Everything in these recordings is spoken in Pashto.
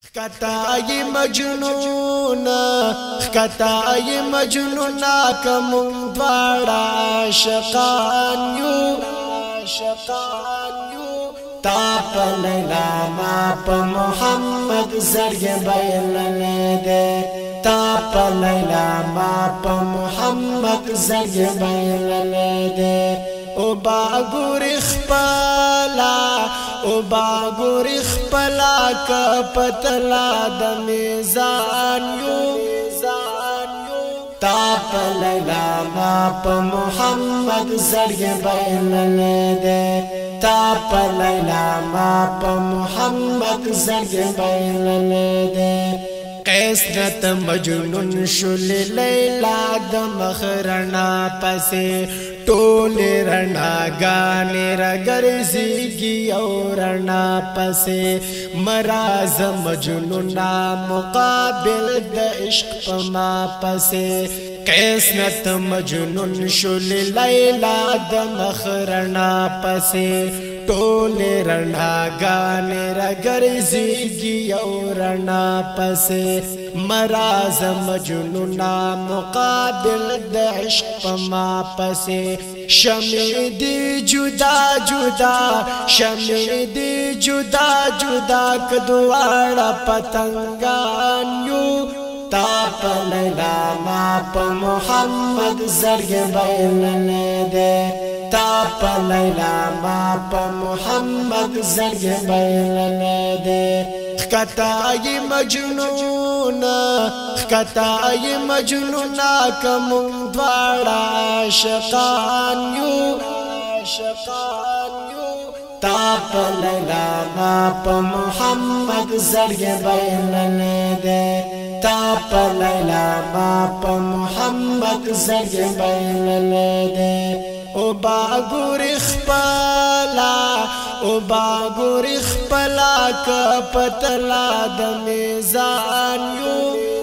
خطای مجنون کم دوارا عاشقان یو تا پا لیلا ما پا محمد زرگ بیلنے دے تا پا لیلا ما پا محمد زرگ بیلنے دے او باگور اخپلا کپتلا دمیزان یو تا پا لیلا ما پا محمد زرگ بیلنے دے تا پا لیلا ما پا محمد زرگ بیلنے دے قیسنت مجنون شل لیلا دمخرنا پسے ٹولی رنا گانے رگرزیگی اور رنا پسے مراز مجنونا مقابل دا عشق پما پسے قیسنت مجنون شل لیلا دمخرنا پسے ٹولی رنا گانے رگرزیگی اور رنا پسے مراز مجنونا مقابل دا عشق پما پسے شمع دی جدا جدا کدوارا پتنگان یو تا پا لیلا ما پا محمد زرگ بیلنے دے تا پا لیلا ما پا محمد زرگ بیلنے دے خطای مجنون کم دوارا عاشقان یو تا پا لیلا ما پا محمد زرگ بیلنے دے تا پا لیلا ما پا محمد زرگ بیلنے دے او باگور اخپلا کپتلا دمیزان یو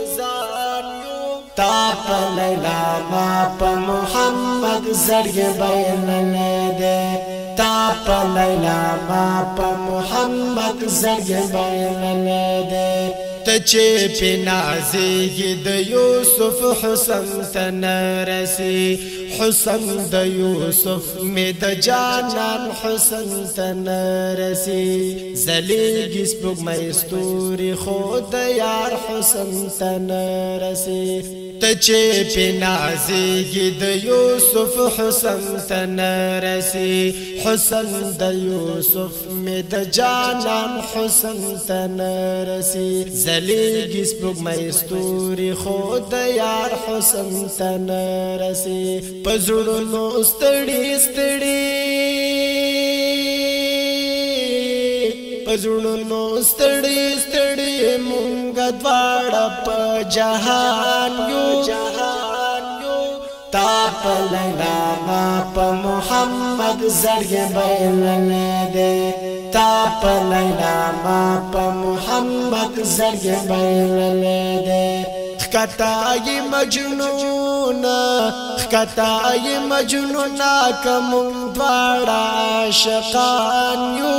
تا پا لیلا ما پا محمد زرگ بیلنے دے تا پا لیلا ما پا محمد زرگ بیلنے دے تچے پی نازیگی دا یوسف حسن تنرسی حسن دا یوسف میں دا جانان حسن تنرسی زلیگی سپوگ میستوری خود یار حسن تنرسی تچے پی نازیگی دا یوسف حسن تنرسی حسن دا یوسف میں دا جانان حسن تنرسی زلیگی سپوگ میستوری خود یار حسن تنرسی پزړونو ستړي مونږ دواړه په جهان یو تا پا لیلا ما پا محمد زرگ بیلنے دے تا پا لیلا ما پا محمد زرگ بیلنے دے خطای مجنون کم دوارا عاشقان یو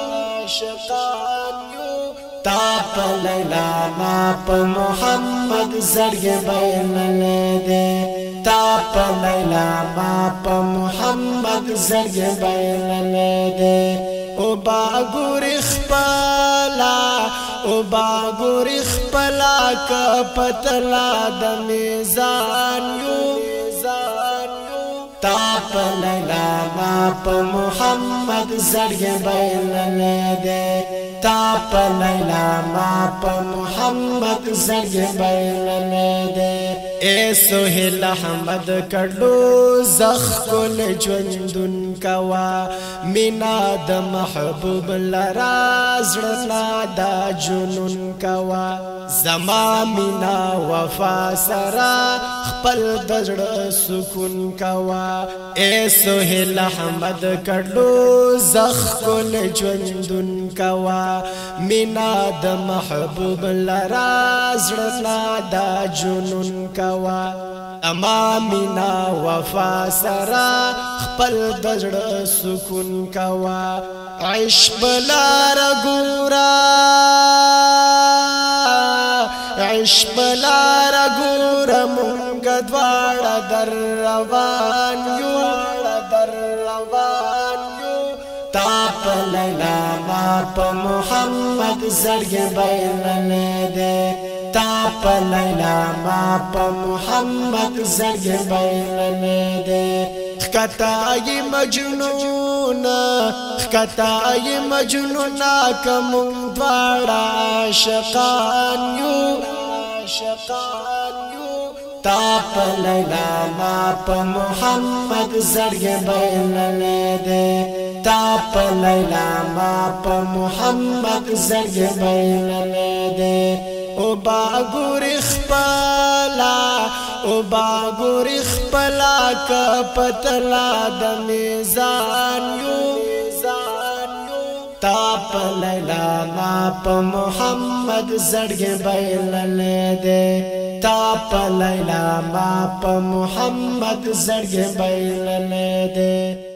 تا پا لیلا ما پا محمد زرگ بیلنے دے تا پا لیلا ما پا محمد زرگ بیلنے دے او باگور اخپلا کپتلا دمیزان یو تا پا لیلا ما پا محمد زرگ بیلنے دے تا پا لیلا ما پا محمد زرگ بیلنے دے اے سہیل احمد کڑو زخ کل جوندن کوا مینا دا محبوب لرازرنا دا جنون کوا زما مینا وفا سرا خپل دجڑ سکون کوا اے سہیل احمد کڑو زخ کل جوندن کوا مینا دا محبوب لرازرنا دا جنون کوا اما مینا وفا سرا خپل دجڑ سکون کوا عشق بلار گورا شپلار ګور مونږ دواړه در روان یو تا په لیلا ما په محمد زړګې بایللې ده تا په لیلا ما په محمد زړګې بایللې ده خکتای مجنون کوم دواړه عاشقان یو تا په لیلا ما په محمد زړګې بایللې ده تا په لیلا ما په محمد زړګې بایللې ده او باګور خپلا ک پتلا د میزان یو تا په لیلا ما په محمد زړګې بایللې ده تا په لیلا ما په محمد زړګې بایللې ده